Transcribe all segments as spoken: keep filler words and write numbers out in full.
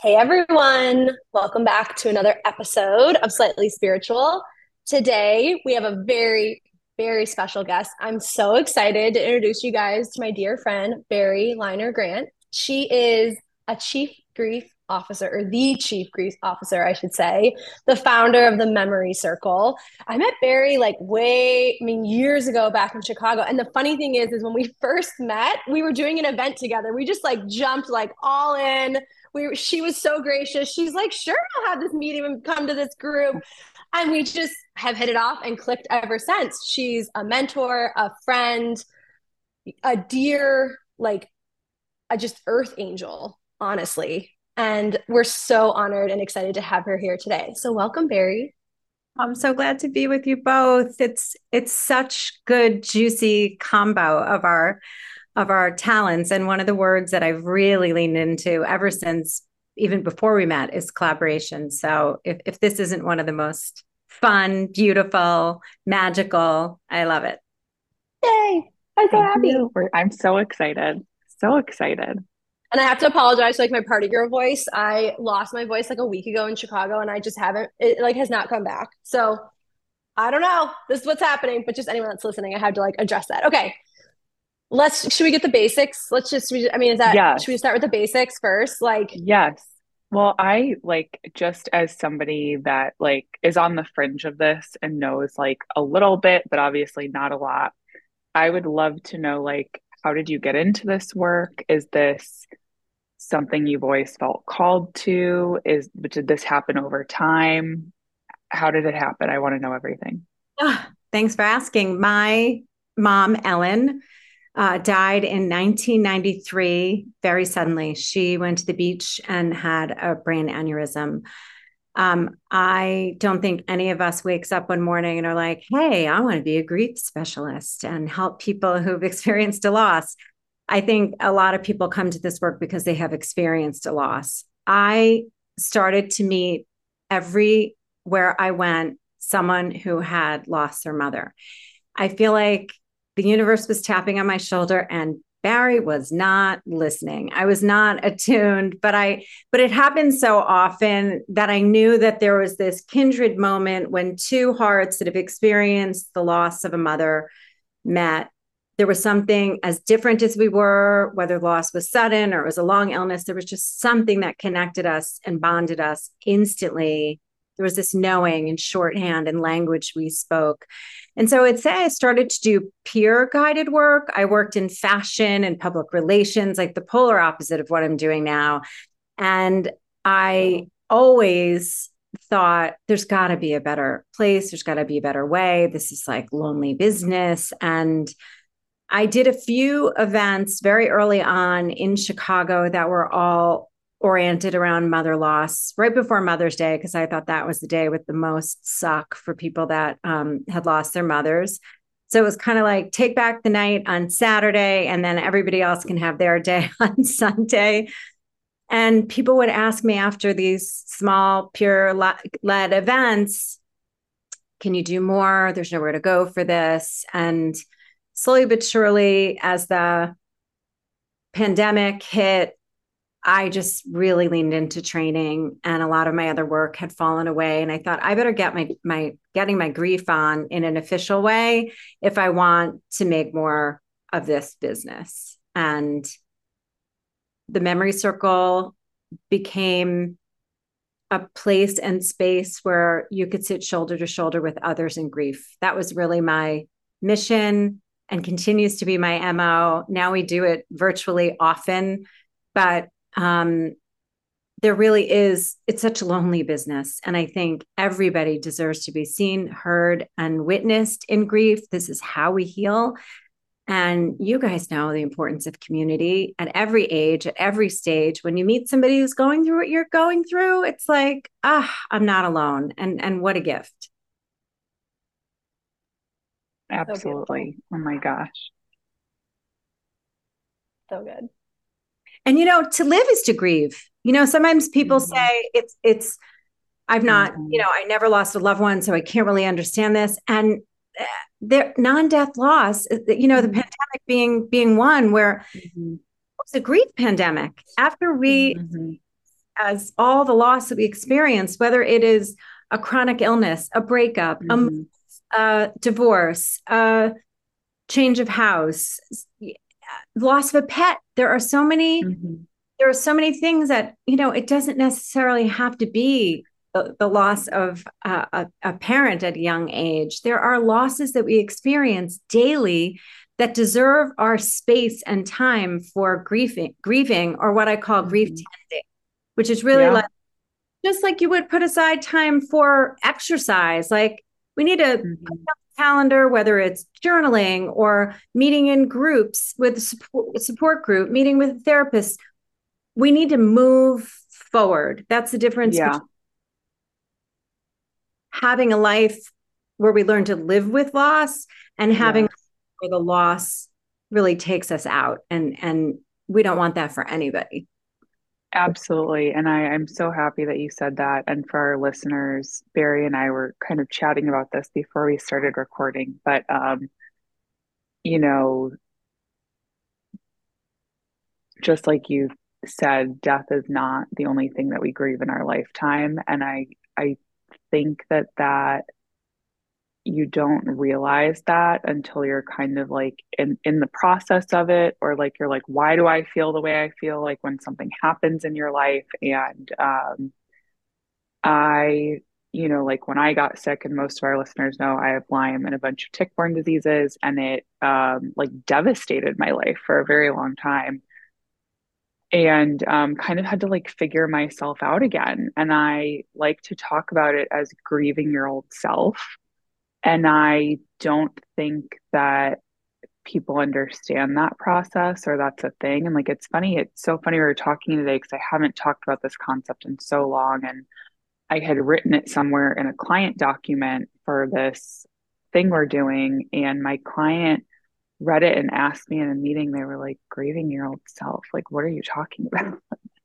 Hey everyone, welcome back to another episode of Slightly Spiritual. Today we have a very, very special guest. I'm so excited to introduce you guys to my dear friend, Barry Liner Grant. She is a chief grief officer, or the chief grief officer, I should say, the founder of the Memory Circle. I met Barry like way, I mean, years ago back in Chicago. And the funny thing is, is when we first met, we were doing an event together. We just like jumped like all in we she was so gracious. She's like, sure, I'll have this meeting and come to this group. And we just have hit it off and clicked ever since. She's a mentor, a friend, a dear, like a just earth angel, honestly. And we're so honored and excited to have her here today. So welcome, Barry. I'm so glad to be with you both. It's it's such good, juicy combo of our of our talents. And one of the words that I've really leaned into ever since even before we met is collaboration. So if, if this isn't one of the most fun, beautiful, magical, I love it. Yay. I'm so Thank happy. you. We're, I'm so excited. So excited. And I have to apologize for like my party girl voice. I lost my voice like a week ago in Chicago and I just haven't, it like has not come back. So I don't know. This is what's happening, but just anyone that's listening, I had to like address that. Okay. Let's, should we get the basics? Let's just, I mean, is that, should we Yes. start with the basics first? Like, Yes. Well, I like just as somebody that like is on the fringe of this and knows like a little bit, but obviously not a lot. I would love to know like how did you get into this work? Is this something you've always felt called to? Is did this happen over time? How did it happen? I want to know everything. Ah, thanks for asking. My mom, Ellen, uh, died in nineteen ninety-three very suddenly. She went to the beach and had a brain aneurysm. Um, I don't think any of us wakes up one morning and are like, hey, I want to be a grief specialist and help people who've experienced a loss. I think a lot of people come to this work because they have experienced a loss. I started to meet everywhere I went someone who had lost their mother. I feel like the universe was tapping on my shoulder and Barry was not listening. I was not attuned, but I but it happened so often that I knew that there was this kindred moment when two hearts that have experienced the loss of a mother met. There was something as different as we were, whether loss was sudden or it was a long illness, there was just something that connected us and bonded us instantly. There was this knowing and shorthand and language we spoke. And so I'd say I started to do peer guided work. I worked in fashion and public relations, like the polar opposite of what I'm doing now. And I always thought there's got to be a better place. There's got to be a better way. This is like lonely business. And I did a few events very early on in Chicago that were all oriented around mother loss right before Mother's Day, because I thought that was the day with the most suck for people that um, had lost their mothers. So it was kind of like take back the night on Saturday, and then everybody else can have their day on Sunday. And people would ask me after these small, pure led events, can you do more? There's nowhere to go for this. And slowly but surely, as the pandemic hit, I just really leaned into training and a lot of my other work had fallen away. And I thought I better get my, my getting my grief on in an official way if I want to make more of this business. And the Memory Circle became a place and space where you could sit shoulder to shoulder with others in grief. That was really my mission and continues to be my M O. Now we do it virtually often, but um, there really is, it's such a lonely business. And I think everybody deserves to be seen, heard, and witnessed in grief. This is how we heal. And you guys know the importance of community at every age, at every stage. When you meet somebody who's going through what you're going through, it's like, ah, I'm not alone. And and what a gift. so beautiful. Absolutely. Oh my gosh. So good. And you know, to live is to grieve. You know, sometimes people Mhm. say it's it's I've not, you know, Mhm. I never lost a loved one, so I can't really understand this. And uh, there non-death loss, uh, you know, the Mhm. pandemic being being one where Mhm. it was a grief pandemic. After we Mhm. as all the loss that we experience, whether it is a chronic illness, a breakup, Mm-hmm. a, a divorce, a change of house, loss of a pet. There are so many, Mm-hmm. there are so many things that, you know, it doesn't necessarily have to be the, the loss of uh, a, a parent at a young age. There are losses that we experience daily that deserve our space and time for grieving, grieving, or what I call grief Mm-hmm. tending, which is really Yeah. like, just like you would put aside time for exercise. Like we need a Mm-hmm. calendar, whether it's journaling or meeting in groups with a support, support group, meeting with a therapist. We need to move forward. That's the difference Yeah. between having a life where we learn to live with loss and having Yes. where the loss really takes us out. And, and we don't want that for anybody. Absolutely. And I, I'm so happy that you said that. And for our listeners, Barry and I were kind of chatting about this before we started recording. But um, you know, just like you said, death is not the only thing that we grieve in our lifetime. And I I think that that you don't realize that until you're kind of like in in the process of it, or like you're like, why do I feel the way I feel, like when something happens in your life. And um I, you know, like when I got sick, and most of our listeners know I have Lyme and a bunch of tick-borne diseases, and it um like devastated my life for a very long time. And um, kind of had to like figure myself out again. And I like to talk about it as grieving your old self. And I don't think that people understand that process, or that's a thing. And like, it's funny. It's so funny we were talking today because I haven't talked about this concept in so long. And I had written it somewhere in a client document for this thing we're doing. And my client read it and asked me in a meeting, they were like, grieving your old self. Like, what are you talking about?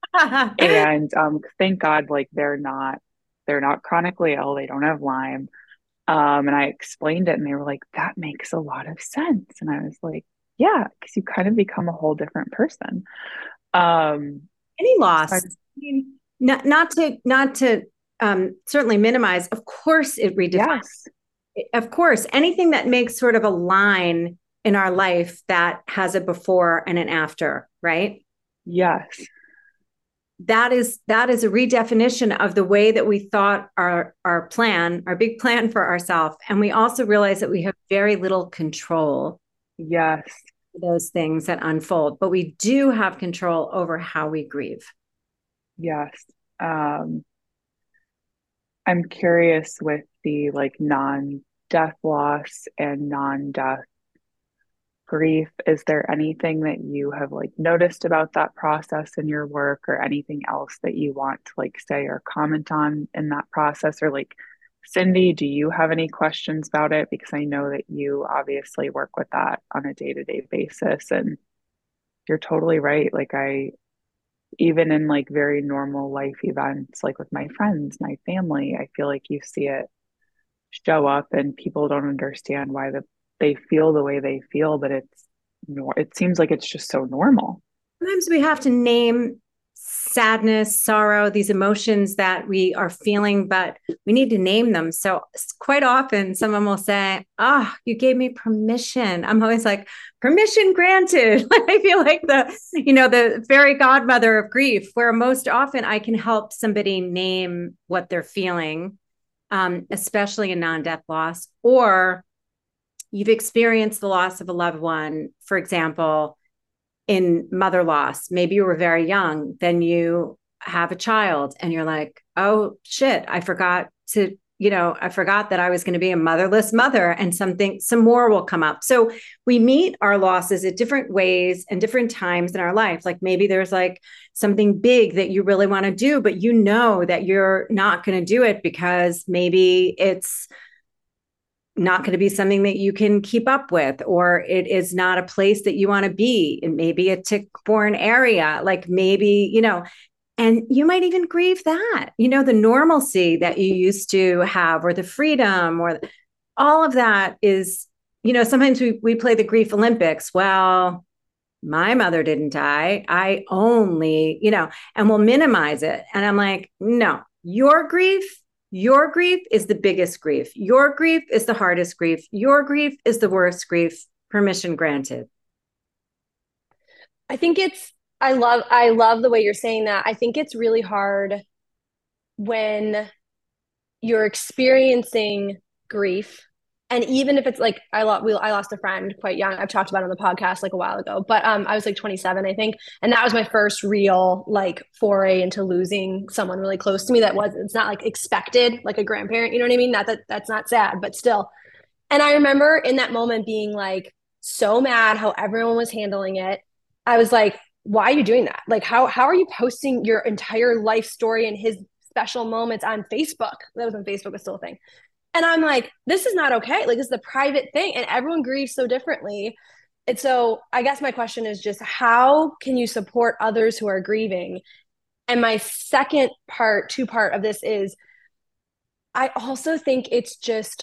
And um, thank God, like they're not, they're not chronically ill. They don't have Lyme. Um, and I explained it, and they were like, that makes a lot of sense. And I was like, yeah, because you kind of become a whole different person. Um, Any so I, loss, I mean, not, not to, not to um, certainly minimize, of course it redefines, yes, of course, anything that makes sort of a line in our life that has a before and an after, right? yes, That is that is a redefinition of the way that we thought our our plan, our big plan for ourselves. And we also realize that we have very little control yes, over those things that unfold, but we do have control over how we grieve. yes. Um, I'm curious with the like non-death loss and non-death grief, is there anything that you have like noticed about that process in your work, or anything else that you want to like say or comment on in that process? Or like, Cindy, do you have any questions about it? Because I know that you obviously work with that on a day-to-day basis, and you're totally right. Like I, even in like very normal life events, like with my friends, my family, I feel like you see it show up, and people don't understand why the, they feel the way they feel, but it's nor it seems like it's just so normal. Sometimes we have to name sadness, sorrow, these emotions that we are feeling, but we need to name them. So quite often someone will say, "Ah, oh, you gave me permission." I'm always like, "Permission granted." I feel like the, you know, the fairy godmother of grief, where most often I can help somebody name what they're feeling, um, especially in non-death loss, or you've experienced the loss of a loved one, for example, in mother loss. Maybe you were very young, then you have a child and you're like, oh shit, I forgot to, you know, I forgot that I was going to be a motherless mother, and something, some more will come up. So we meet our losses at different ways and different times in our life. Like maybe there's like something big that you really want to do, but you know that you're not going to do it because maybe it's not going to be something that you can keep up with, or it is not a place that you want to be. It may be a tick-borne area, like maybe, you know, and you might even grieve that, you know, the normalcy that you used to have, or the freedom, or all of that is, you know, sometimes we, we play the grief Olympics. Well, My mother didn't die. I only, you know, and we'll minimize it. And I'm like, no, your grief, your grief is the biggest grief. Your grief is the hardest grief. Your grief is the worst grief. Permission granted. I think it's, I love, I love the way you're saying that. I think it's really hard when you're experiencing grief. And even if it's like I lost, we, I lost a friend quite young. I've talked about it on the podcast like a while ago, but um, I was like twenty-seven, I think, and that was my first real like foray into losing someone really close to me. That was it's not like expected, like a grandparent. You know what I mean? Not that that's not sad, but still. And I remember in that moment being like so mad how everyone was handling it. I was like, why are you doing that? Like, how how are you posting your entire life story and his special moments on Facebook? That was when Facebook was still a thing. And I'm like, this is not okay. Like, this is a private thing, and everyone grieves so differently. And so, I guess my question is just how can you support others who are grieving? And my second part, two part of this is I also think it's just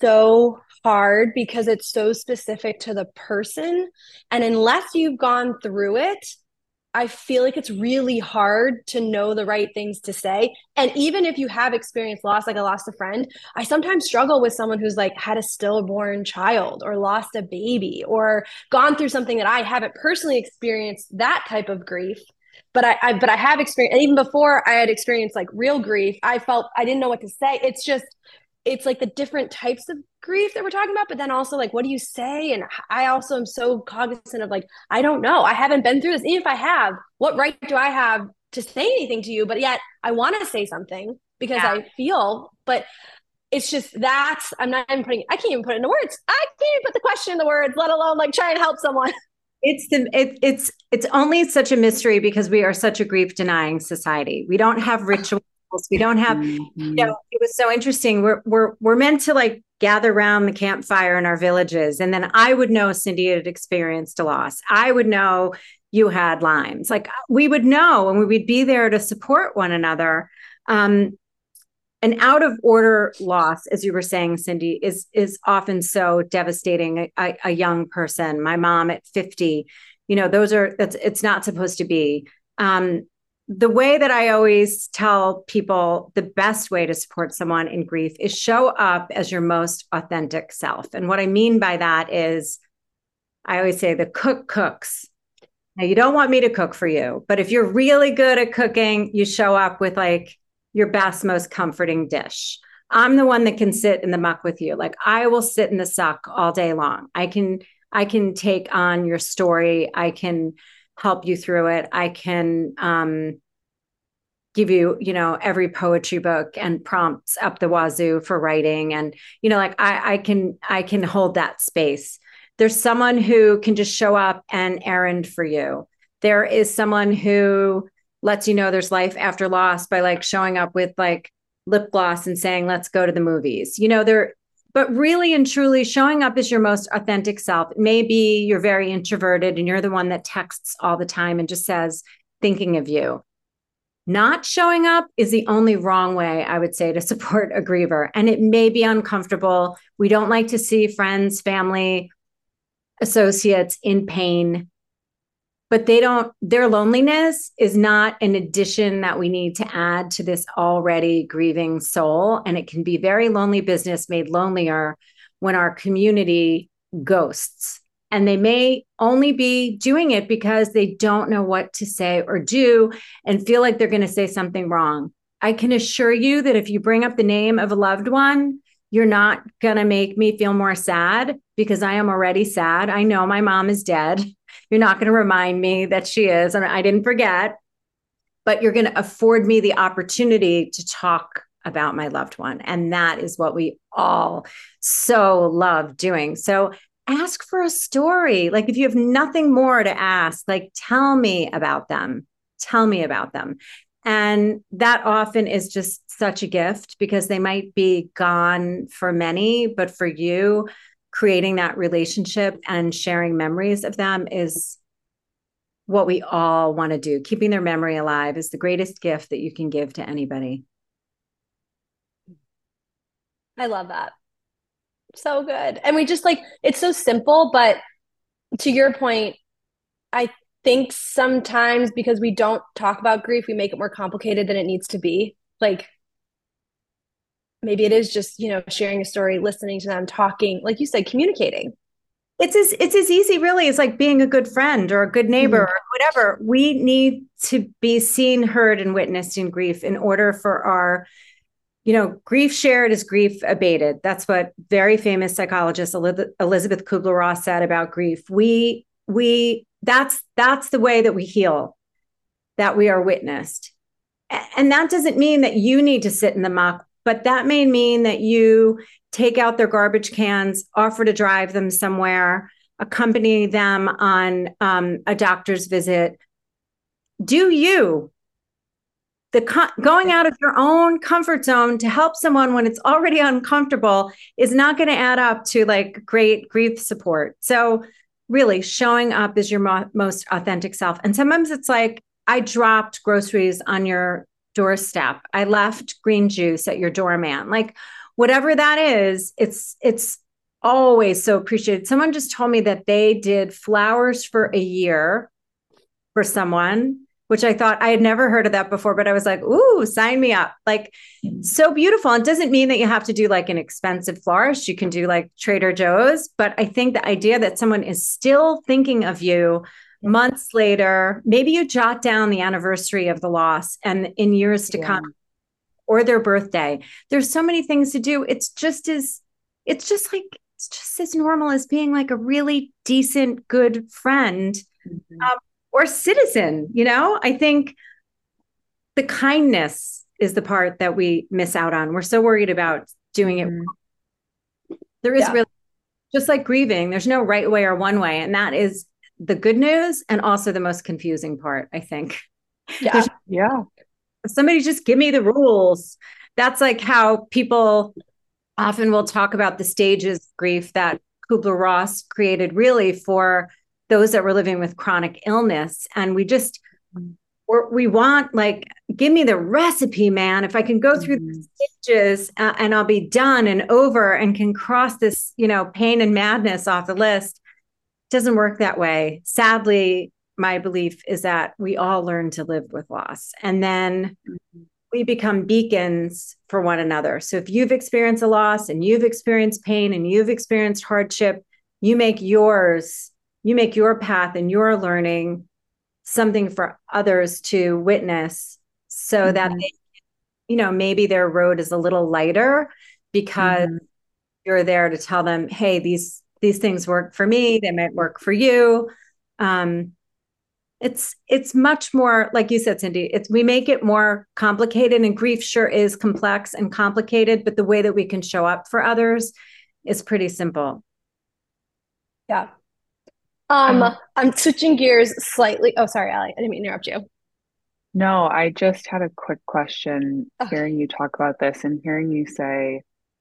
so hard because it's so specific to the person. And unless you've gone through it, I feel like it's really hard to know the right things to say. And even if you have experienced loss, like I lost a friend, I sometimes struggle with someone who's like had a stillborn child or lost a baby or gone through something that I haven't personally experienced that type of grief. But I, I but I have experienced, and even before I had experienced like real grief, I felt I didn't know what to say. It's just it's like the different types of grief that we're talking about, but then also like, what do you say? And I also am so cognizant of like, I don't know. I haven't been through this. Even if I have, what right do I have to say anything to you? But yet I want to say something because Yeah. I feel, but it's just that's, I'm not even putting, I can't even put it into words. I can't even put the question in the words, let alone like try and help someone. It's the it, it's it's only such a mystery because we are such a grief denying society. We don't have rituals. We don't have, Mm-hmm. you know, it was so interesting. We're we're we're meant to like gather around the campfire in our villages, and then I would know Cindy had experienced a loss. I would know you had Lyme's. Like we would know, and we would be there to support one another. Um, an out of order loss, as you were saying, Cindy, is is often so devastating. A, a young person, my mom at fifty, you know, those are that's it's not supposed to be. Um, the way that I always tell people the best way to support someone in grief is show up as your most authentic self. And what I mean by that is, I always say the cook cooks. Now, you don't want me to cook for you, but if you're really good at cooking, you show up with like your best, most comforting dish. I'm the one that can sit in the muck with you. Like I will sit in the suck all day long. I can, I can take on your story. I can help you through it. I can um, give you, you know, every poetry book and prompts up the wazoo for writing. And, you know, like I, I can, I can hold that space. There's someone who can just show up and errand for you. There is someone who lets you know there's life after loss by like showing up with like lip gloss and saying, let's go to the movies. You know, they're, but really and truly showing up as your most authentic self. Maybe you're very introverted and you're the one that texts all the time and just says, thinking of you. Not showing up is the only wrong way, I would say, to support a griever. And it may be uncomfortable. We don't like to see friends, family, associates in pain. But they don't, their loneliness is not an addition that we need to add to this already grieving soul. And it can be very lonely business made lonelier when our community ghosts. And they may only be doing it because they don't know what to say or do and feel like they're going to say something wrong. I can assure you that if you bring up the name of a loved one, you're not going to make me feel more sad because I am already sad. I know my mom is dead. You're not going to remind me that she is. I mean, I didn't forget, but you're going to afford me the opportunity to talk about my loved one. And that is what we all so love doing. So ask for a story. Like if you have nothing more to ask, like tell me about them. Tell me about them. And that often is just such a gift because they might be gone for many, but for you, creating that relationship and sharing memories of them is what we all want to do. Keeping their memory alive is the greatest gift that you can give to anybody. I love that. So good. And we just like, it's so simple, but to your point, I think sometimes because we don't talk about grief, we make it more complicated than it needs to be. Like maybe it is just, you know, sharing a story, listening to them, talking, like you said, communicating. It's as it's as easy, really, as like being a good friend or a good neighbor Mhm. or whatever. We need to be seen, heard, and witnessed in grief in order for our, you know, grief shared is grief abated. That's what very famous psychologist Elizabeth Kubler-Ross said about grief. We we that's that's the way that we heal, that we are witnessed. And that doesn't mean that you need to sit in the muck, but that may mean that you take out their garbage cans, offer to drive them somewhere, accompany them on um, a doctor's visit. Do you. The co- going out of your own comfort zone to help someone when it's already uncomfortable is not going to add up to like great grief support. So really showing up as your mo- most authentic self. And sometimes it's like, I dropped groceries on your doorstep. I left green juice at your doorman. Like whatever that is, it's it's always so appreciated. Someone just told me that they did flowers for a year for someone, which I thought I had never heard of that before, but I was like, ooh, sign me up. Like so beautiful. It doesn't mean that you have to do like an expensive florist. You can do like Trader Joe's. But I think the idea that someone is still thinking of you months later, maybe you jot down the anniversary of the loss and in years to yeah. come, or their birthday. There's so many things to do. It's just as, it's just like, it's just as normal as being like a really decent, good friend. Mm-hmm. um, or citizen. You know, I think the kindness is the part that we miss out on. We're so worried about doing it. Mm-hmm. There is yeah. really, just like grieving, there's no right way or one way. And that is the good news and also the most confusing part, I think. Yeah. There's, yeah. Somebody just give me the rules. That's like how people often will talk about the stages of grief that Kubler-Ross created really for those that were living with chronic illness. And we just, we're, we want like, give me the recipe, man. If I can go through mm-hmm. the stages uh, and I'll be done and over and can cross this, you know, pain and madness off the list. It doesn't work that way. Sadly, my belief is that we all learn to live with loss. And then mm-hmm. we become beacons for one another. So if you've experienced a loss and you've experienced pain and you've experienced hardship, you make yours You make your path and your learning something for others to witness so mm-hmm. that, they, you know, maybe their road is a little lighter because mm-hmm. you're there to tell them, hey, these, these things work for me. They might work for you. Um, it's, it's much more, like you said, Cindy, it's, we make it more complicated, and grief sure is complex and complicated, but the way that we can show up for others is pretty simple. Yeah. Um, um, I'm switching gears slightly. Oh, sorry, Allie. I didn't mean to interrupt you. No, I just had a quick question. Okay. Hearing you talk about this and hearing you say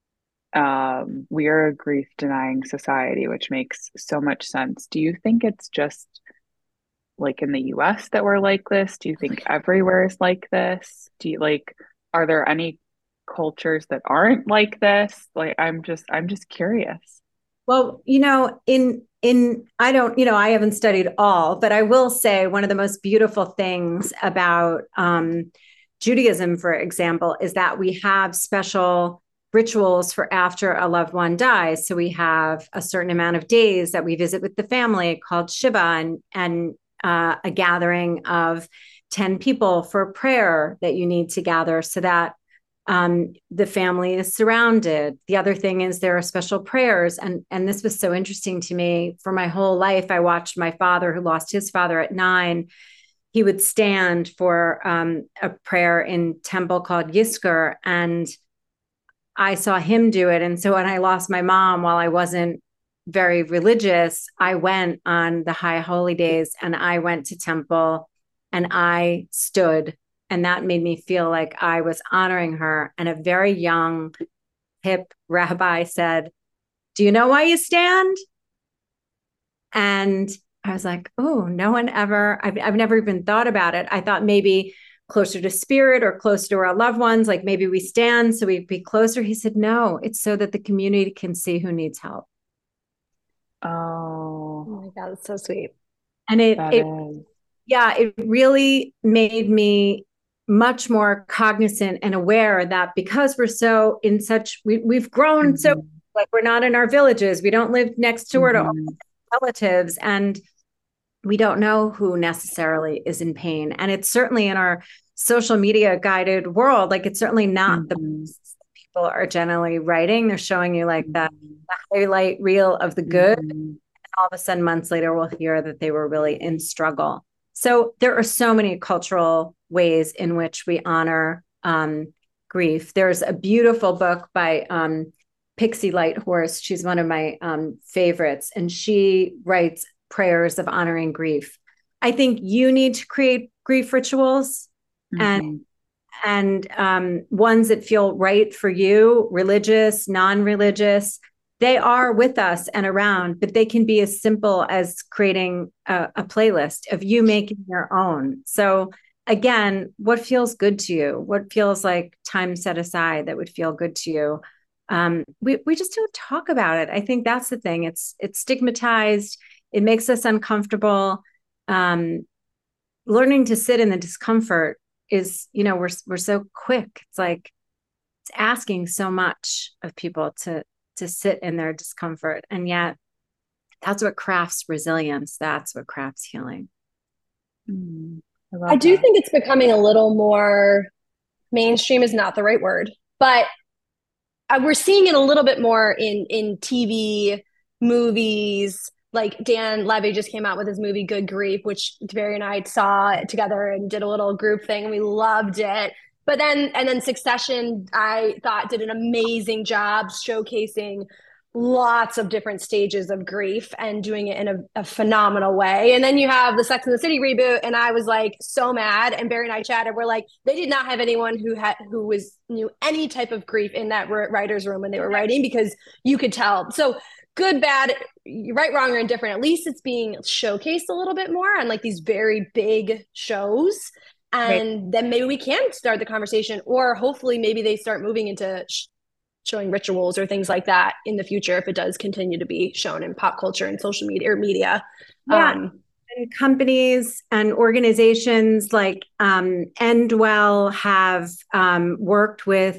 um, we are a grief denying society, which makes so much sense. Do you think it's just like in the U S that we're like this? Do you think everywhere is like this? Do you like, are there any cultures that aren't like this? Like, I'm just, I'm just curious. Well, you know, in in I don't, you know, I haven't studied all, but I will say one of the most beautiful things about um, Judaism, for example, is that we have special rituals for after a loved one dies. So we have a certain amount of days that we visit with the family called Shiva, and and uh, a gathering of ten people for prayer that you need to gather so that Um, the family is surrounded. The other thing is there are special prayers. And, and this was so interesting to me. For my whole life, I watched my father, who lost his father at nine. He would stand for um, a prayer in temple called Yizkor. And I saw him do it. And so when I lost my mom, while I wasn't very religious, I went on the high holy days and I went to temple and I stood. And that made me feel like I was honoring her. And a very young, hip rabbi said, "Do you know why you stand?" And I was like, oh, no one ever, I've, I've never even thought about it. I thought maybe closer to spirit or close to our loved ones, like maybe we stand so we'd be closer. He said, no, it's so that the community can see who needs help. Oh, oh my God, that's so sweet. And it, That it, is. yeah, it really made me much more cognizant and aware that because we're so in such, we, we've grown Mm-hmm. so, like, we're not in our villages. We don't live next door to Mm-hmm. our relatives, and we don't know who necessarily is in pain. And it's certainly in our social media guided world, like it's certainly not Mm-hmm. the posts that people are generally writing. They're showing you like the, Mm-hmm. the highlight reel of the good. Mm-hmm. All of a sudden, months later, we'll hear that they were really in struggle. So there are so many cultural ways in which we honor um, grief. There's a beautiful book by um, Pixie Lighthorse. She's one of my um, favorites, and she writes prayers of honoring grief. I think you need to create grief rituals, and Mm-hmm. and um, ones that feel right for you, religious, non-religious. They are with us and around, but they can be as simple as creating a, a playlist of you making your own. So again, what feels good to you? What feels like time set aside that would feel good to you? Um, we we just don't talk about it. I think that's the thing. It's it's stigmatized. It makes us uncomfortable. Um, learning to sit in the discomfort is, you know, we're we're so quick. It's like it's asking so much of people to to sit in their discomfort, and yet that's what crafts resilience. That's what crafts healing. Mm-hmm. I I love do that. think it's becoming a little more mainstream is not the right word, but uh, we're seeing it a little bit more in in T V, movies. Like Dan Levy just came out with his movie Good Grief, which Barry and I saw together and did a little group thing, and we loved it. But then, and then Succession, I thought did an amazing job showcasing lots of different stages of grief and doing it in a, a phenomenal way. And then you have the Sex and the City reboot, and I was like so mad. And Barry and I chatted. We're like, they did not have anyone who had who was knew any type of grief in that writer's room when they were writing, because you could tell. So good, bad, right, wrong, or indifferent. At least it's being showcased a little bit more on like these very big shows. Right. And then maybe we can start the conversation, or hopefully maybe they start moving into sh- showing rituals or things like that in the future if it does continue to be shown in pop culture and social media or media. Yeah. Um, and companies and organizations like um, Endwell have um, worked with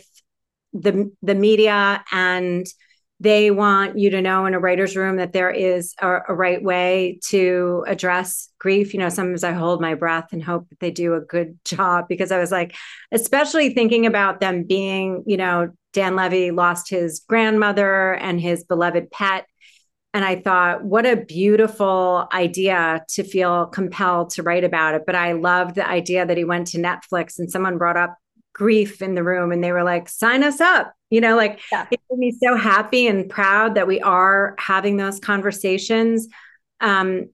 the the media, and they want you to know in a writer's room that there is a, a right way to address grief. You know, sometimes I hold my breath and hope that they do a good job, because I was like, especially thinking about them being, you know, Dan Levy lost his grandmother and his beloved pet. And I thought, what a beautiful idea to feel compelled to write about it. But I loved the idea that he went to Netflix and someone brought up grief in the room and they were like, sign us up. You know, like yeah. it made me so happy and proud that we are having those conversations. Um,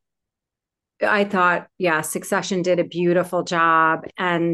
I thought, yeah, Succession did a beautiful job. And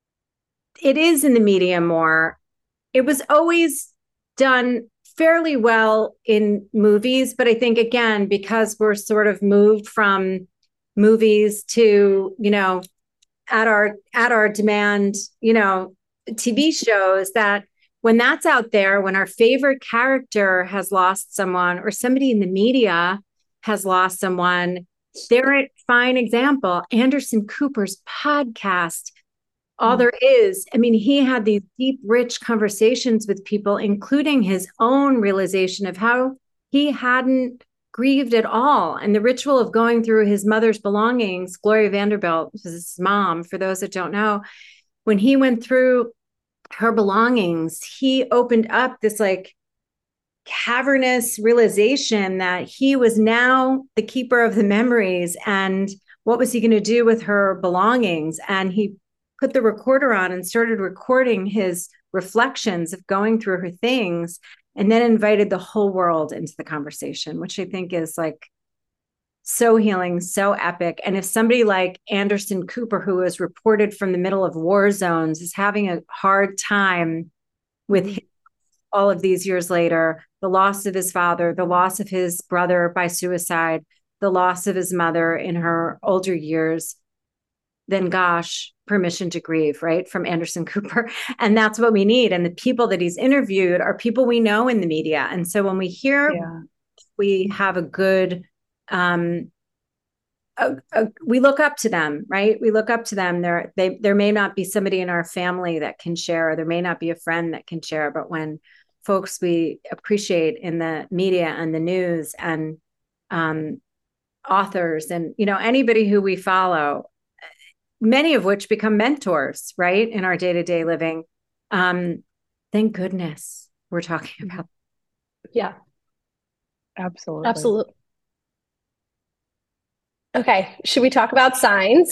it is in the media more. It was always done fairly well in movies, but I think again, because we're sort of moved from movies to, you know, at our at our demand, you know, T V shows, that when that's out there, when our favorite character has lost someone or somebody in the media has lost someone, they're a fine example. Anderson Cooper's podcast, All There Is. I mean, he had these deep, rich conversations with people, including his own realization of how he hadn't grieved at all. And the ritual of going through his mother's belongings, Gloria Vanderbilt was his mom, for those that don't know, when he went through her belongings, he opened up this like cavernous realization that he was now the keeper of the memories. And what was he going to do with her belongings? And he put the recorder on and started recording his reflections of going through her things, and then invited the whole world into the conversation, which I think is like so healing, so epic. And if somebody like Anderson Cooper, who was reported from the middle of war zones, is having a hard time with mm-hmm. all of these years later, the loss of his father, the loss of his brother by suicide, the loss of his mother in her older years, then gosh, permission to grieve, right? From Anderson Cooper. And that's what we need. And the people that he's interviewed are people we know in the media. And so when we hear, yeah. we have a good um, uh, uh, we look up to them, right? We look up to them. There, they, there may not be somebody in our family that can share, or there may not be a friend that can share, but when folks we appreciate in the media and the news and um, authors and, you know, anybody who we follow, many of which become mentors, right, in our day-to-day living. Um, thank goodness we're talking about. Yeah, Absolutely. absolutely. Okay, should we talk about signs?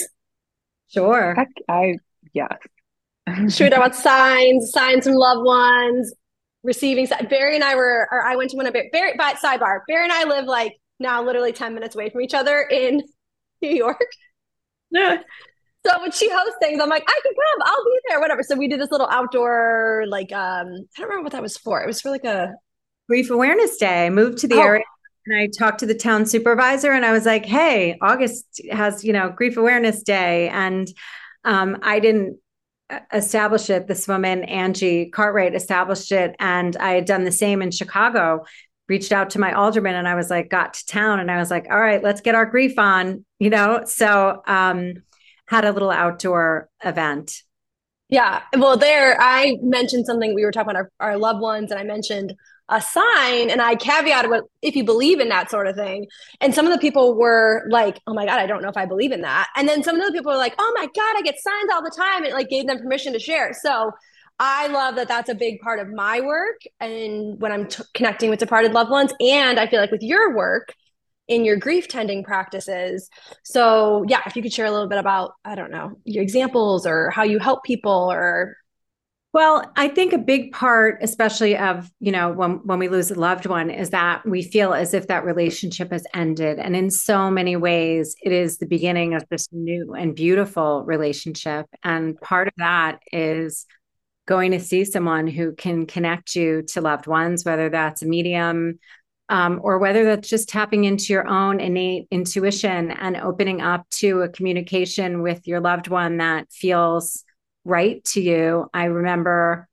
Sure. Heck, I, yes. Should we talk about signs, signs from loved ones, receiving? Barry and I were, or I went to one of Barry, Barry, but sidebar, Barry and I live like now literally ten minutes away from each other in New York. Yeah. So when she hosts things, I'm like, I can come, I'll be there, whatever. So we did this little outdoor, like, um, I don't remember what that was for. It was for like a Grief Awareness Day. I moved to the oh. area and I talked to the town supervisor and I was like, hey, August has, you know, Grief Awareness Day. And um, I didn't establish it. This woman, Angie Cartwright, established it. And I had done the same in Chicago, reached out to my alderman and I was like, got to town and I was like, all right, let's get our grief on, you know? So um, had a little outdoor event. Yeah. Well, there, I mentioned something. We were talking about our, our loved ones, and I mentioned a sign, and I caveated with if you believe in that sort of thing. And some of the people were like, oh my God, I don't know if I believe in that. And then some of the people were like, oh my God, I get signs all the time. And it like gave them permission to share. So I love that that's a big part of my work. And when I'm t- connecting with departed loved ones, and I feel like with your work, in your grief tending practices. So yeah, if you could share a little bit about, I don't know, your examples or how you help people or. Well, I think a big part, especially of, you know, when, when we lose a loved one, is that we feel as if that relationship has ended. And in so many ways, it is the beginning of this new and beautiful relationship. And part of that is going to see someone who can connect you to loved ones, whether that's a medium, Um, or whether that's just tapping into your own innate intuition and opening up to a communication with your loved one that feels right to you. I remember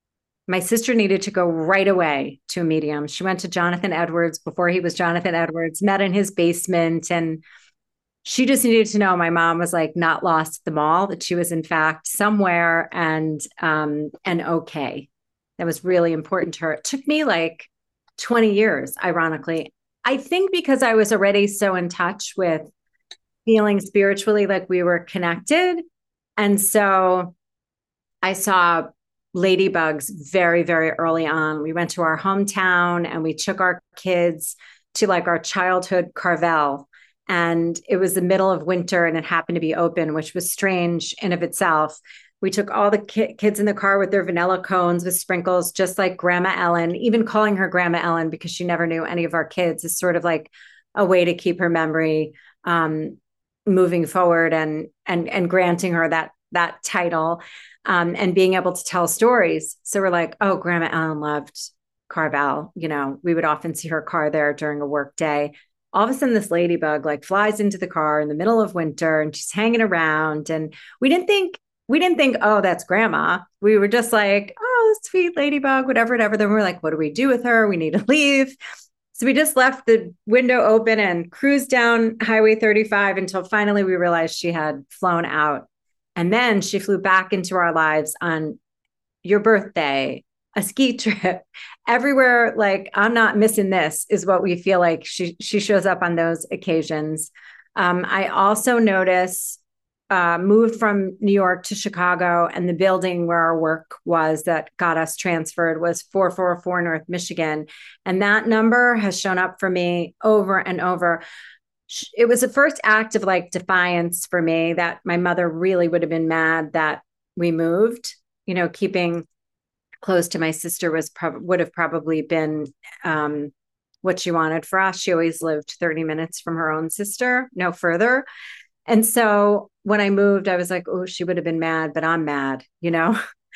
my sister needed to go right away to a medium. She went to Jonathan Edwards before he was Jonathan Edwards, met in his basement, and she just needed to know my mom was like not lost at the mall, that she was in fact somewhere and um, and okay. That was really important to her. It took me like twenty years, ironically. I think because I was already so in touch with feeling spiritually like we were connected. And so I saw ladybugs very, very early on. We went to our hometown and we took our kids to like our childhood Carvel. And it was the middle of winter and it happened to be open, which was strange in of itself. We took all the ki- kids in the car with their vanilla cones with sprinkles, just like Grandma Ellen. Even calling her Grandma Ellen because she never knew any of our kids is sort of like a way to keep her memory um, moving forward and and and granting her that that title um, and being able to tell stories. So we're like, oh, Grandma Ellen loved Carvel. You know, we would often see her car there during a work day. All of a sudden, this ladybug like flies into the car in the middle of winter and she's hanging around. And we didn't think, we didn't think, oh, that's grandma. We were just like, oh, sweet ladybug, whatever, whatever. Then we we're like, what do we do with her? We need to leave. So we just left the window open and cruised down Highway thirty-five until finally we realized she had flown out. And then she flew back into our lives on your birthday, a ski trip, everywhere. Like, I'm not missing this is what we feel like she, she shows up on those occasions. Um, I also notice uh, moved from New York to Chicago, and the building where our work was that got us transferred was four four four North Michigan. And that number has shown up for me over and over. It was the first act of like defiance for me that my mother really would have been mad that we moved. You know, keeping close to my sister was prob- would have probably been um, what she wanted for us. She always lived thirty minutes from her own sister, no further. And so when I moved, I was like, oh, she would have been mad, but I'm mad, you know?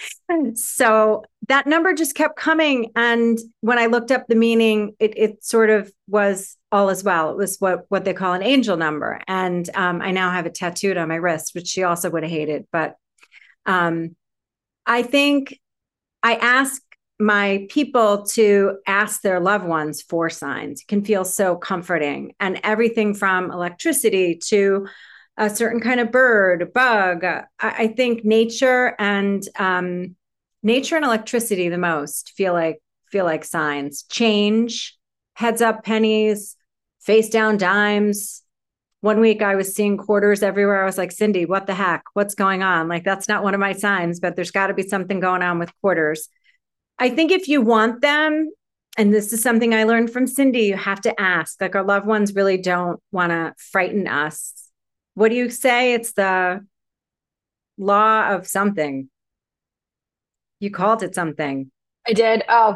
So that number just kept coming. And when I looked up the meaning, it, it sort of was all as well. It was what, what they call an angel number. And um, I now have it tattooed on my wrist, which she also would have hated. But um, I think I ask my people to ask their loved ones for signs. It can feel so comforting, and everything from electricity to a certain kind of bird, bug. I, I think nature and um, nature and electricity the most feel like feel like signs. Change, heads up pennies, face down dimes. One week I was seeing quarters everywhere. I was like, Cindy, what the heck? What's going on? Like, that's not one of my signs, but there's got to be something going on with quarters. I think if you want them, and this is something I learned from Cindy, you have to ask. Like, our loved ones really don't want to frighten us. What do you say? It's the law of something. You called it something. I did. Oh,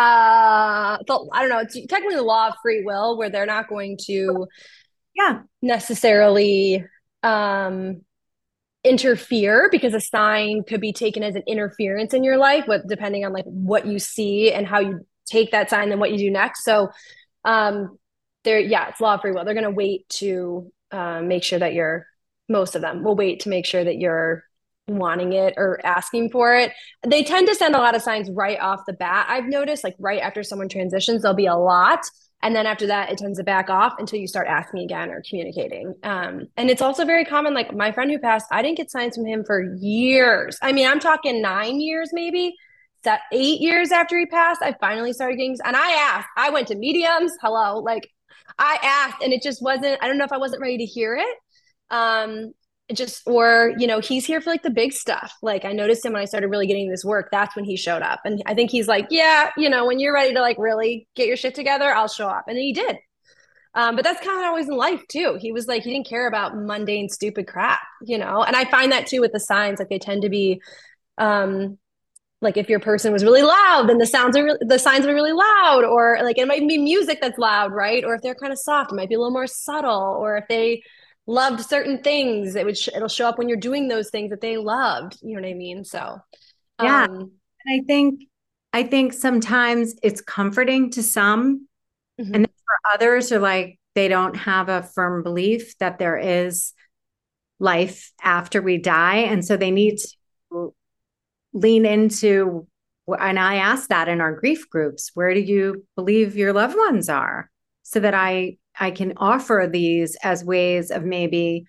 uh, the, I don't know. It's technically the law of free will, where they're not going to Yeah. necessarily um, interfere, because a sign could be taken as an interference in your life, but depending on like what you see and how you take that sign, then what you do next. So, um, they're yeah, it's law of free will. They're going to wait to uh, make sure that you're. Most of them will wait to make sure that you're wanting it or asking for it. They tend to send a lot of signs right off the bat. I've noticed, like right after someone transitions, there'll be a lot. And then after that, it tends to back off until you start asking again or communicating. Um, and it's also very common. Like my friend who passed, I didn't get signs from him for years. I mean, I'm talking nine years, maybe that eight years after he passed, I finally started getting, and I asked, I went to mediums. Hello. Like I asked, and it just wasn't, I don't know if I wasn't ready to hear it. Um, just, or, you know, he's here for like the big stuff. Like I noticed him when I started really getting this work, that's when he showed up. And I think he's like, yeah, you know, when you're ready to like really get your shit together, I'll show up. And then he did. Um, but that's kind of always in life too. He was like, he didn't care about mundane, stupid crap, you know? And I find that too with the signs, like they tend to be, um, like if your person was really loud, then the sounds are re- the signs are really loud, or like it might be music that's loud, right? Or if they're kind of soft, it might be a little more subtle. Or if they loved certain things, it would sh- it'll show up when you're doing those things that they loved. You know what I mean? So, Yeah. um, And I think, I think sometimes it's comforting to some, mm-hmm. and then for others are like, they don't have a firm belief that there is life after we die. And so they need to lean into, and I ask that in our grief groups, where do you believe your loved ones are? So that I, I can offer these as ways of maybe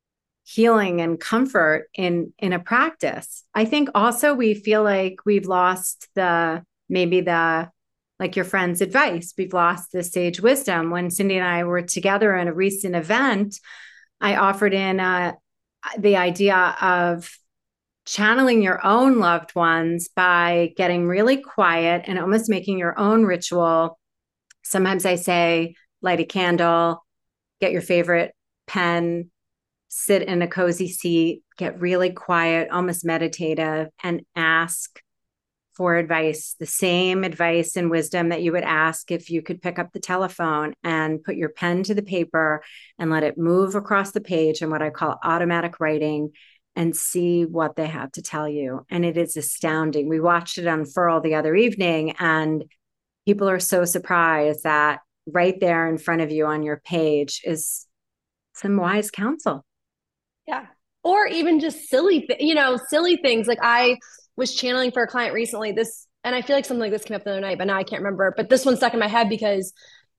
healing and comfort in, in a practice. I think also we feel like we've lost the, maybe the, like your friend's advice, we've lost the sage wisdom. When Cindy and I were together in a recent event, I offered in uh, the idea of channeling your own loved ones by getting really quiet and almost making your own ritual. Sometimes I say, light a candle, get your favorite pen, sit in a cozy seat, get really quiet, almost meditative, and ask for advice, the same advice and wisdom that you would ask if you could pick up the telephone and put your pen to the paper and let it move across the page in what I call automatic writing, and see what they have to tell you. And it is astounding. We watched it unfurl the other evening, and people are so surprised that right there in front of you on your page is some wise counsel. Yeah. Or even just silly, th- you know, silly things. Like I was channeling for a client recently, this, and I feel like something like this came up the other night, but now I can't remember. But this one stuck in my head because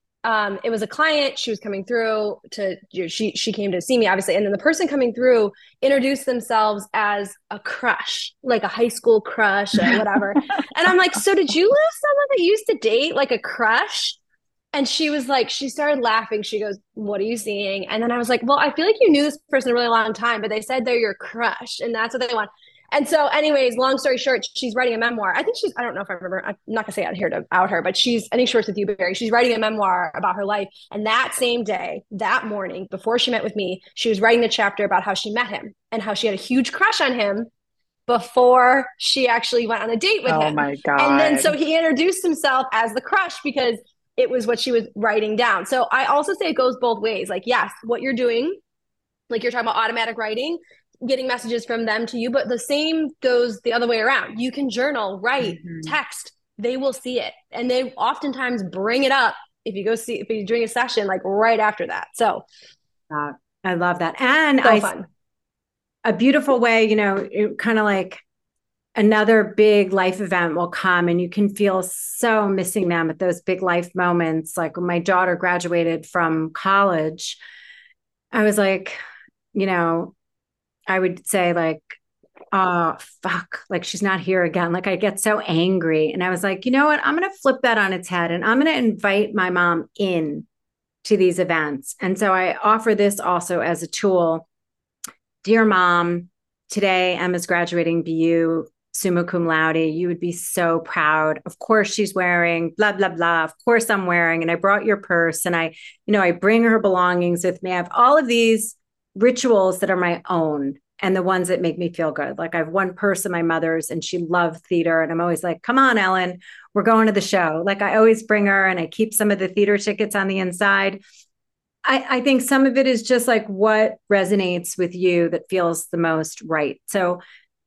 um, it was a client. She was coming through to, you know, she, she came to see me obviously. And then the person coming through introduced themselves as a crush, like a high school crush or whatever. And I'm like, so did you lose someone that you used to date, like a crush? And she was like, she started laughing. She goes, what are you seeing? And then I was like, well, I feel like you knew this person a really long time, but they said they're your crush and that's what they want. And so anyways, long story short, she's writing a memoir. I think she's, I don't know if I remember, I'm not gonna say out here to out her, but she's, I think she works with you, Barry. She's writing a memoir about her life. And that same day, that morning, before she met with me, she was writing a chapter about how she met him and how she had a huge crush on him before she actually went on a date with oh him. my God. And then so he introduced himself as the crush because it was what she was writing down. So I also say it goes both ways. Like, yes, what you're doing, like you're talking about automatic writing, getting messages from them to you, but the same goes the other way around. You can journal, write, mm-hmm. text, they will see it. And they oftentimes bring it up if you go see, if you're doing a session, like right after that. So uh, I love that. And so I, fun. a beautiful way, you know, kind of like another big life event will come and you can feel so missing them at those big life moments. Like when my daughter graduated from college, I was like, you know, I would say like, oh, fuck, like she's not here again. Like I get so angry. And I was like, you know what? I'm going to flip that on its head and I'm going to invite my mom in to these events. And so I offer this also as a tool. Dear mom, today Emma's graduating B U summa cum laude. You would be so proud. Of course she's wearing blah, blah, blah. Of course I'm wearing, and I brought your purse and I, you know, I bring her belongings with me. I have all of these rituals that are my own and the ones that make me feel good. Like I have one purse of my mother's and she loved theater. And I'm always like, come on, Ellen, we're going to the show. Like I always bring her and I keep some of the theater tickets on the inside. I, I think some of it is just like what resonates with you that feels the most right. So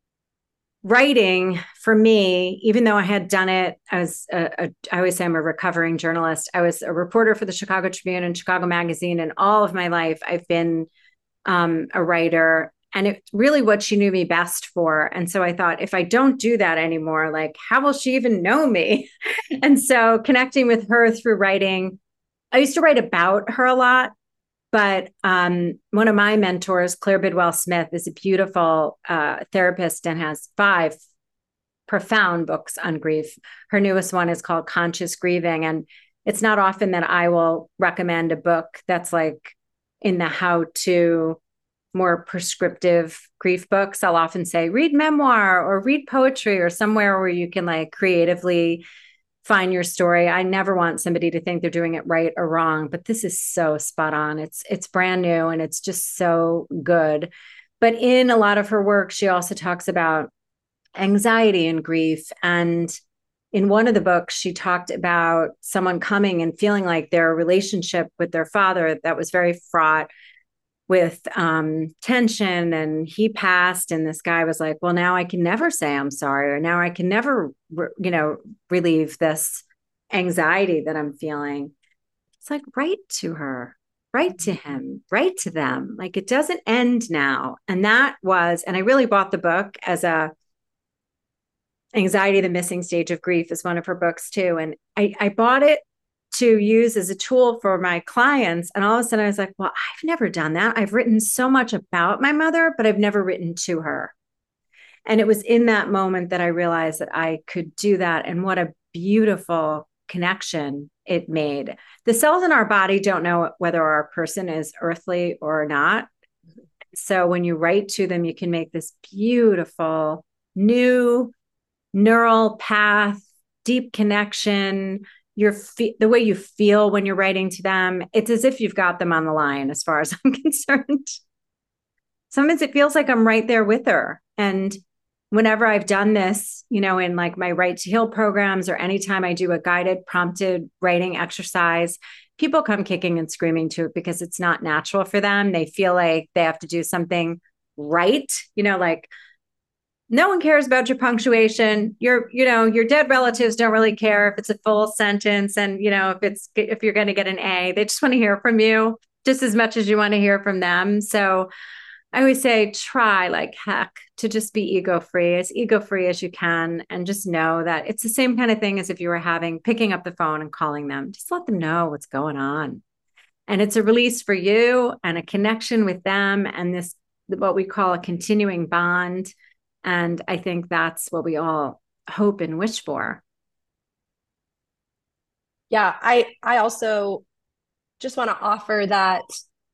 writing for me, even though I had done it, I was, a, a, I always say I'm a recovering journalist. I was a reporter for the Chicago Tribune and Chicago Magazine. And all of my life, I've been um, a writer. And it's really what she knew me best for. And so I thought, if I don't do that anymore, like, how will she even know me? And so connecting with her through writing, I used to write about her a lot, but um, one of my mentors, Claire Bidwell Smith, is a beautiful uh, therapist and has five profound books on grief. Her newest one is called Conscious Grieving. And it's not often that I will recommend a book that's like in the how-to, more prescriptive grief books. I'll often say, read memoir or read poetry or somewhere where you can like creatively find your story. I never want somebody to think they're doing it right or wrong, but this is so spot on. It's, it's brand new and it's just so good. But in a lot of her work, she also talks about anxiety and grief. And in one of the books, she talked about someone coming and feeling like their relationship with their father that was very fraught with um, tension, and he passed, and this guy was like, well, now I can never say I'm sorry, or now I can never, you know, relieve this anxiety that I'm feeling. It's like, write to her, write to him, write to them. Like it doesn't end now. And that was, and I really bought the book as a Anxiety, the Missing Stage of Grief is one of her books too. And I, I bought it to use as a tool for my clients. And all of a sudden I was like, well, I've never done that. I've written so much about my mother, but I've never written to her. And it was in that moment that I realized that I could do that. And what a beautiful connection it made. The cells in our body don't know whether our person is earthly or not. So when you write to them, you can make this beautiful new neural path, deep connection. Your fe- the way you feel when you're writing to them, it's as if you've got them on the line, as far as I'm concerned. Sometimes it feels like I'm right there with her. And whenever I've done this, you know, in like my Write to Heal programs, or anytime I do a guided prompted writing exercise, people come kicking and screaming to it because it's not natural for them. They feel like they have to do something right, you know, like, no one cares about your punctuation. Your, you know, your dead relatives don't really care if it's a full sentence. And, you know, if it's, if you're going to get an A, they just want to hear from you just as much as you want to hear from them. So I always say, try like heck to just be ego-free, as ego-free as you can. And just know that it's the same kind of thing as if you were having, picking up the phone and calling them. Just let them know what's going on. And it's a release for you and a connection with them. And this, what we call a continuing bond. And I think that's what we all hope and wish for. Yeah, I I also just want to offer that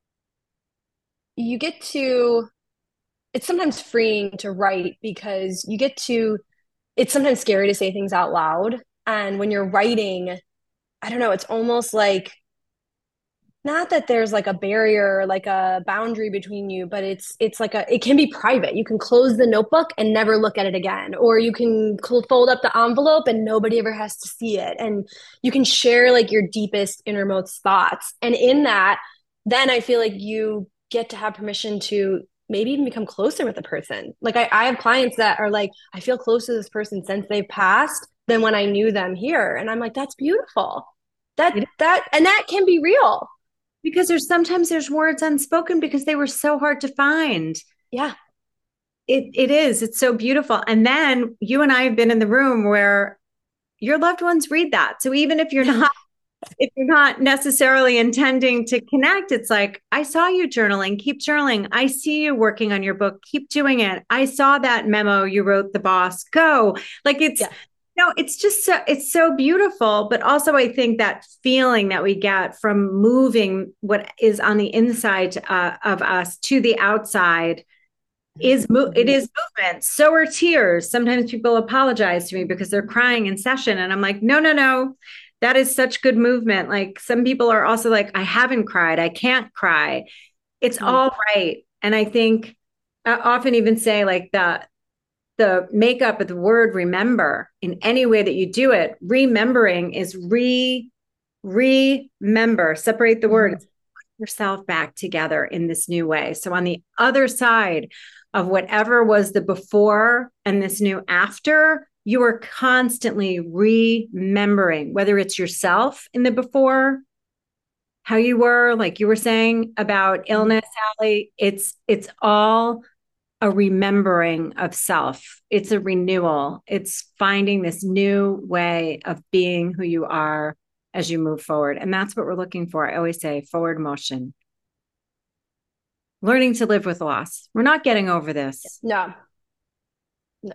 you get to, it's sometimes freeing to write because you get to, it's sometimes scary to say things out loud. And when you're writing, I don't know, it's almost like, not that there's like a barrier, like a boundary between you, but it's it's like a, it can be private. You can close the notebook and never look at it again, or you can fold up the envelope and nobody ever has to see it, and you can share like your deepest innermost thoughts. And in that, then I feel like you get to have permission to maybe even become closer with a person. Like I, I have clients that are like, I feel close to this person since they've passed than when I knew them here, and I'm like, that's beautiful. That that and that can be real. Because there's sometimes there's words unspoken because they were so hard to find. Yeah. It it is. It's so beautiful. And then you and I have been in the room where your loved ones read that. So even if you're not if you're not necessarily intending to connect, it's like, I saw you journaling, keep journaling. I see you working on your book, keep doing it. I saw that memo you wrote the boss, go. Like it's, yeah. no, it's just, so, it's so beautiful. But also I think that feeling that we get from moving what is on the inside uh, of us to the outside is mo- it is movement. So are tears. Sometimes people apologize to me because they're crying in session. And I'm like, no, no, no. That is such good movement. Like some people are also like, I haven't cried. I can't cry. It's mm-hmm. all right. And I think I often even say like the, the makeup of the word remember in any way that you do it, remembering is re, remember, separate the words, mm-hmm. put yourself back together in this new way. So on the other side of whatever was the before and this new after, you are constantly remembering, whether it's yourself in the before, how you were, like you were saying about illness, Allie, it's, it's all a remembering of self. It's a renewal. It's finding this new way of being who you are as you move forward. And that's what we're looking for. I always say forward motion. Learning to live with loss. We're not getting over this. No. No.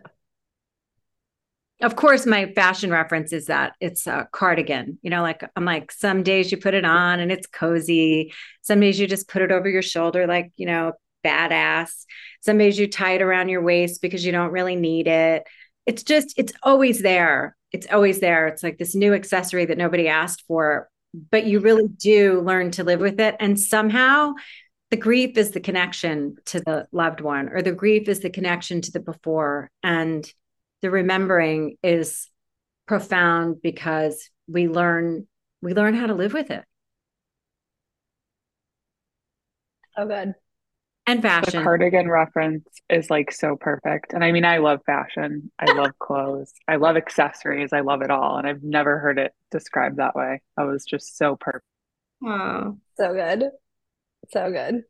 Of course, my fashion reference is that it's a cardigan, you know, like I'm like, some days you put it on and it's cozy. Some days you just put it over your shoulder, like, you know, badass. Some days you tie it around your waist because you don't really need it. It's just, it's always there. It's always there. It's like this new accessory that nobody asked for, but you really do learn to live with it. And somehow the grief is the connection to the loved one, or the grief is the connection to the before. And the remembering is profound because we learn, we learn how to live with it. Oh, good. And fashion. The cardigan reference is like so perfect. And I mean, I love fashion. I love clothes. I love accessories. I love it all. And I've never heard it described that way. That was just so perfect. Oh, so good. So good.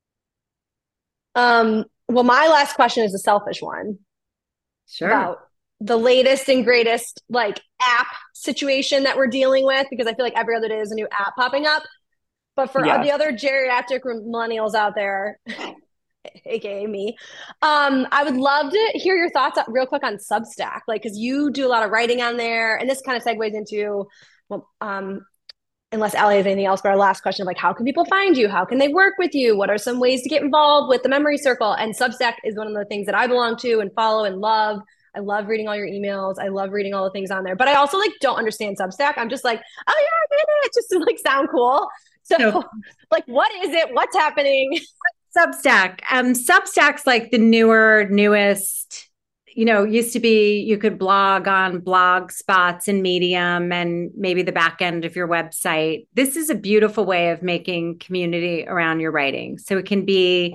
Um, well, my last question is a selfish one. Sure. About the latest and greatest like app situation that we're dealing with, because I feel like every other day there's a new app popping up. But for yes. the other geriatric millennials out there, aka me, um, I would love to hear your thoughts real quick on Substack, like because you do a lot of writing on there, and this kind of segues into, well, um, unless Allie has anything else, but our last question of like, how can people find you? How can they work with you? What are some ways to get involved with the Memory Circle? And Substack is one of the things that I belong to and follow and love. I love reading all your emails. I love reading all the things on there, but I also like don't understand Substack. I'm just like, oh yeah, I did it, just to like sound cool. So no. like, what is it? What's happening? Substack. Um, Substack's like the newer, newest, you know, used to be, you could blog on blog spots and Medium and maybe the back end of your website. This is a beautiful way of making community around your writing. So it can be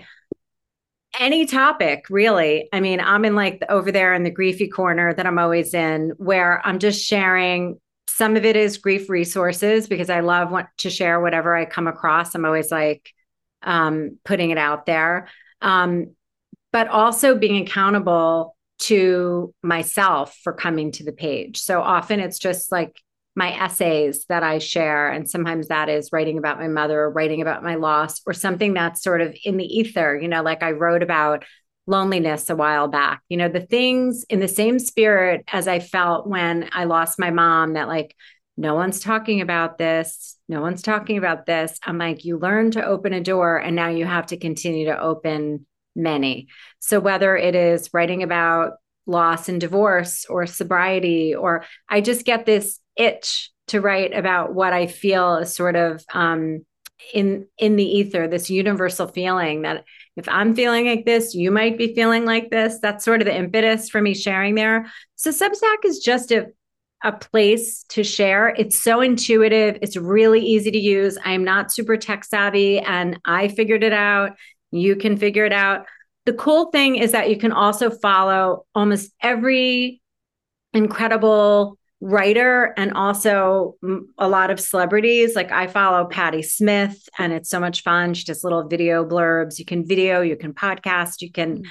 any topic, really. I mean, I'm in like the, over there in the griefy corner that I'm always in, where I'm just sharing. Some of it is grief resources because I love want to share whatever I come across. I'm always like um, putting it out there, um, but also being accountable to myself for coming to the page. So often it's just like my essays that I share. And sometimes that is writing about my mother, or writing about my loss, or something that's sort of in the ether, you know, like I wrote about loneliness a while back, you know, the things in the same spirit as I felt when I lost my mom, that like, no one's talking about this. No one's talking about this. I'm like, you learn to open a door and now you have to continue to open many. So whether it is writing about loss and divorce or sobriety, or I just get this itch to write about what I feel is sort of um, in, in the ether, this universal feeling that if I'm feeling like this, you might be feeling like this. That's sort of the impetus for me sharing there. So Substack is just a, a place to share. It's so intuitive. It's really easy to use. I'm not super tech savvy and I figured it out. You can figure it out. The cool thing is that you can also follow almost every incredible writer and also a lot of celebrities. Like I follow Patti Smith and it's so much fun. She does little video blurbs. You can video, you can podcast, you can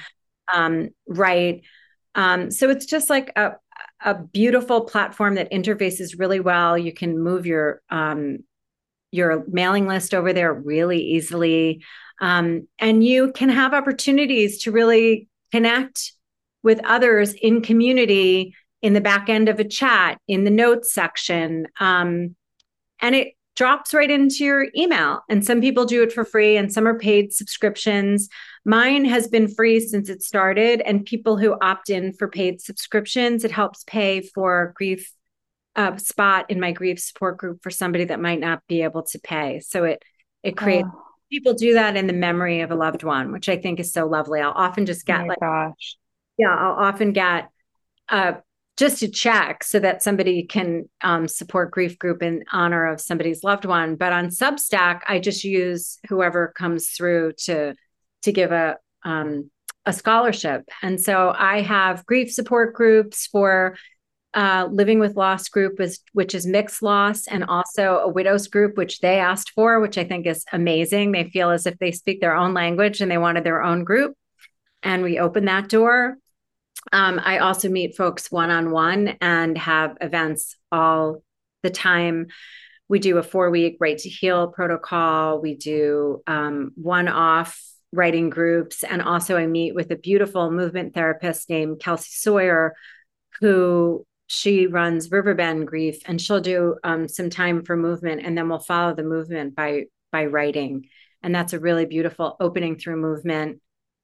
um, write. Um, so it's just like a, a beautiful platform that interfaces really well. You can move your um, your mailing list over there really easily. Um, and you can have opportunities to really connect with others in community in the back end of a chat, in the notes section. Um, and it drops right into your email. And some people do it for free and some are paid subscriptions. Mine has been free since it started. And people who opt in for paid subscriptions, it helps pay for grief uh, spot in my grief support group for somebody that might not be able to pay. So it it creates Oh, people do that in the memory of a loved one, which I think is so lovely. I'll often just get my like, gosh. yeah, I'll often get uh just a check so that somebody can um, support grief group in honor of somebody's loved one. But on Substack, I just use whoever comes through to to give a um, a scholarship. And so I have grief support groups for uh, Living with Loss group, is, which is mixed loss, and also a widows group, which they asked for, which I think is amazing. They feel as if they speak their own language and they wanted their own group. And we opened that door. Um, I also meet folks one-on-one and have events all the time. We do a four-week Right to Heal protocol. We do um, one-off writing groups. And also I meet with a beautiful movement therapist named Kelsey Sawyer, who she runs Riverbend Grief, and she'll do um, some time for movement, and then we'll follow the movement by by writing. And that's a really beautiful opening through movement,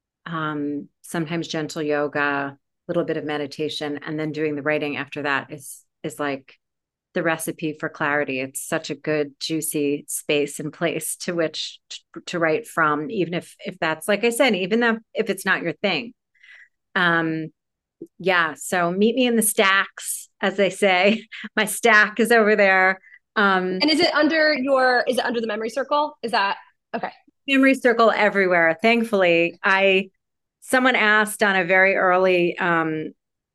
um, sometimes gentle yoga, a little bit of meditation, and then doing the writing after that is is like the recipe for clarity. It's such a good, juicy space and place to which to, to write from, even if if that's, like I said, even though if it's not your thing. Um, yeah, so meet me in the stacks, as they say. My stack is over there. Um, And is it under your, is it under the memory circle? Is that okay? Memory circle everywhere. Thankfully, I someone asked on a very early um,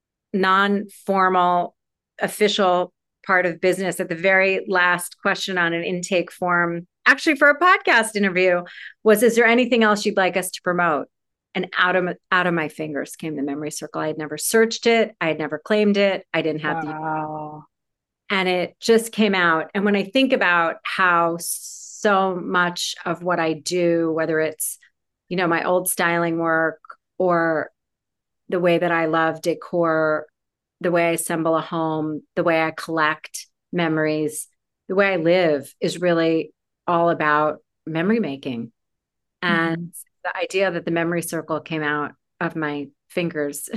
non-formal official part of business at the very last question on an intake form, actually for a podcast interview, was, is there anything else you'd like us to promote? And out of out of my fingers came the memory circle. I had never searched it. I had never claimed it. I didn't have the, Wow. and it just came out. And when I think about how so much of what I do, whether it's, you know, my old styling work or the way that I love decor, the way I assemble a home, the way I collect memories, the way I live is really all about memory making. And Mm-hmm. the idea that the memory circle came out of my fingers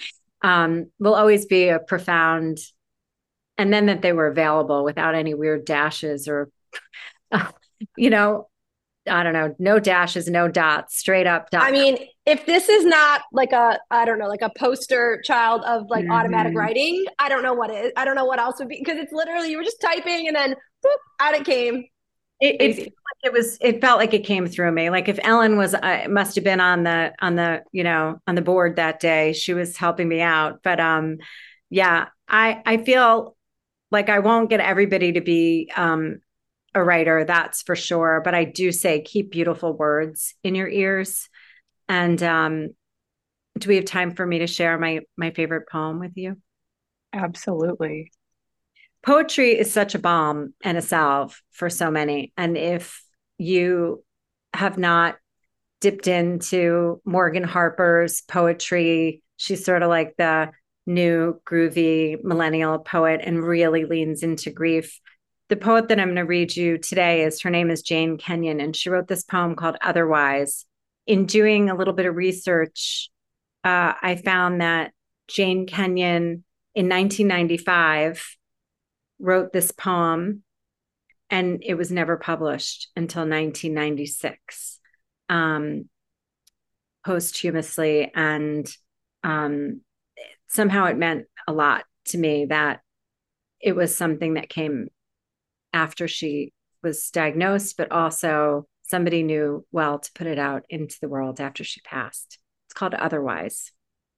um, will always be a profound, and then that they were available without any weird dashes or, uh, you know, I don't know, no dashes, no dots, straight up I dot. mean, if this is not like a, I don't know, like a poster child of like automatic Mm-hmm. writing, I don't know what is. I don't know what else would be, because it's literally you were just typing and then boop, out it came. It, it felt Crazy. like it was. It felt like it came through me. Like if Ellen was, uh, it must have been on the on the you know on the board that day. She was helping me out. But um, yeah, I I feel like I won't get everybody to be um a writer, that's for sure. But I do say keep beautiful words in your ears. And um, do we have time for me to share my my favorite poem with you? Absolutely. Poetry is such a balm and a salve for so many. And if you have not dipped into Morgan Harper's poetry, she's sort of like the new groovy millennial poet and really leans into grief. The poet that I'm going to read you today is, her name is Jane Kenyon, and she wrote this poem called Otherwise. In doing a little bit of research, uh, I found that Jane Kenyon in nineteen ninety-five wrote this poem, and it was never published until nineteen ninety-six, um, posthumously. And um, somehow it meant a lot to me that it was something that came after she was diagnosed, but also somebody knew well to put it out into the world after she passed. It's called Otherwise.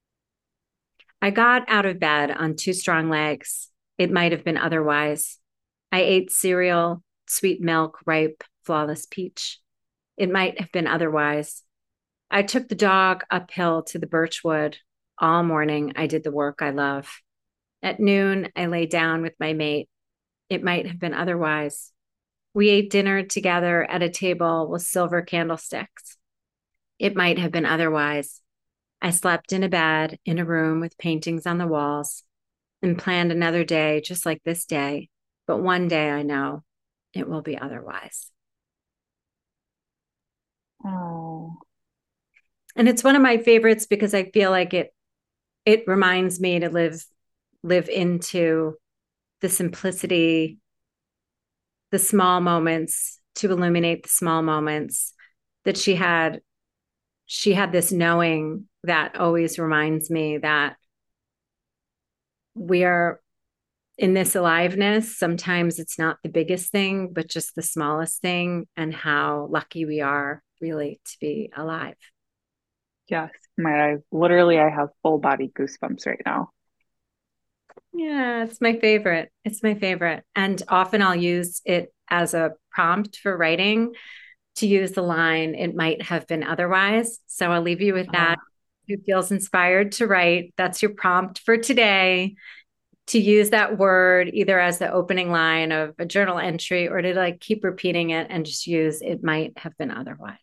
I got out of bed on two strong legs. It might have been otherwise. I ate cereal, sweet milk, ripe, flawless peach. It might have been otherwise. I took the dog uphill to the Birchwood all morning. I did the work I love. At noon, I lay down with my mate. It might have been otherwise. We ate dinner together at a table with silver candlesticks. It might have been otherwise. I slept in a bed in a room with paintings on the walls and planned another day just like this day. But one day I know it will be otherwise. Oh, And it's one of my favorites because I feel like it it reminds me to live live into the simplicity, the small moments, to illuminate the small moments that she had. She had this knowing that always reminds me that we are in this aliveness. Sometimes it's not the biggest thing, but just the smallest thing, and how lucky we are really to be alive. yes. My, I literally, I have full body goosebumps right now. Yeah, it's my favorite. It's my favorite. And often I'll use it as a prompt for writing, to use the line, it might have been otherwise. So I'll leave you with Uh, that. Who feels inspired to write? That's your prompt for today, to use that word either as the opening line of a journal entry or to like keep repeating it and just use it might have been otherwise.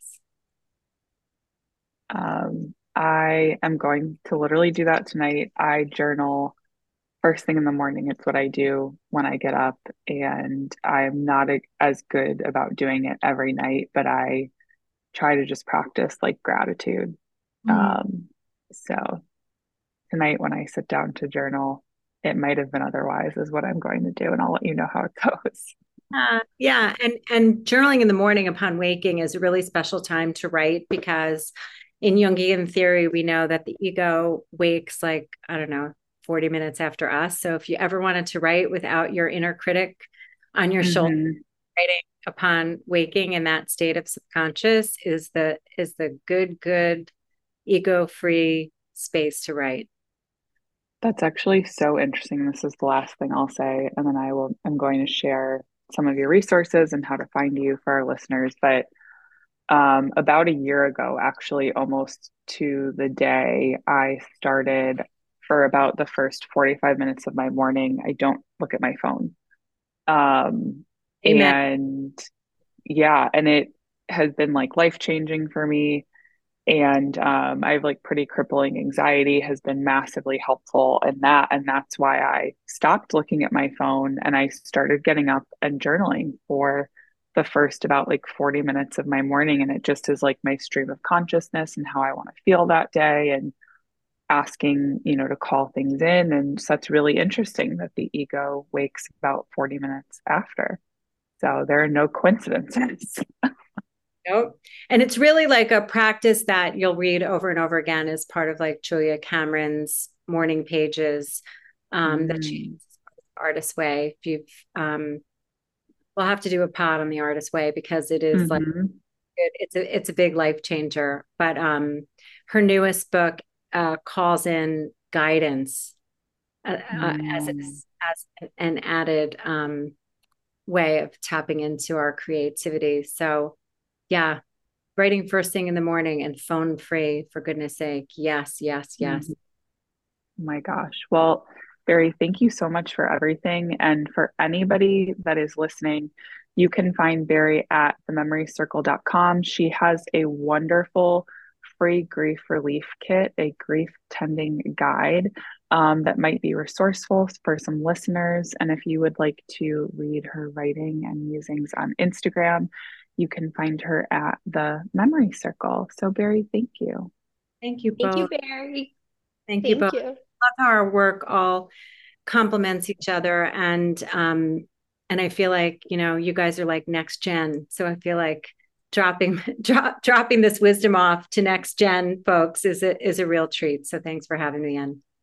um, I am going to literally do that tonight. I journal first thing in the morning. It's what I do when I get up, and I'm not a, as good about doing it every night, but I try to just practice like gratitude. Mm. Um, so tonight when I sit down to journal, it might have been otherwise is what I'm going to do, and I'll let you know how it goes. Uh, yeah, and and journaling in the morning upon waking is a really special time to write because in Jungian theory, we know that the ego wakes like, I don't know, forty minutes after us. So if you ever wanted to write without your inner critic on your shoulder, Hmm. writing upon waking in that state of subconscious is the is the good, good ego-free space to write. That's actually so interesting. This is the last thing I'll say, and then I will, I'm going to share some of your resources and how to find you for our listeners. But um, about a year ago, actually, almost to the day, I started for about the first forty-five minutes of my morning. I don't look at my phone. Um, Amen. and yeah, and it has been like life changing for me. And um, I have like pretty crippling anxiety, has been massively helpful in that. And that's why I stopped looking at my phone and I started getting up and journaling for the first about like forty minutes of my morning. And it just is like my stream of consciousness and how I want to feel that day, and asking, you know, to call things in. And so that's really interesting that the ego wakes about forty minutes after. So there are no coincidences. Nope. And it's really like a practice that you'll read over and over again as part of like Julia Cameron's morning pages, um, that she Mm. Artist Way. If you've, um, we'll have to do a pod on the Artist Way because it is like Hmm. it, it's a it's a big life changer. But um, her newest book uh, calls in guidance uh, uh, as Mm. as an added um, way of tapping into our creativity. So yeah, writing first thing in the morning and phone free, for goodness sake. Yes, yes, yes. Mhm. My gosh. Well, Barry, thank you so much for everything. And for anybody that is listening, you can find Barry at the memory circle dot com. She has a wonderful free grief relief kit, a grief tending guide um, that might be resourceful for some listeners. And if you would like to read her writing and musings on Instagram, you can find her at the Memory Circle. So, Barry, thank you. Thank you Thank you, both. Barry. Thank you both. Thank you. Love how our work all complements each other. And um, and I feel like, you know, you guys are like next gen. So I feel like dropping drop, dropping this wisdom off to next gen folks is a is a real treat. So thanks for having me in.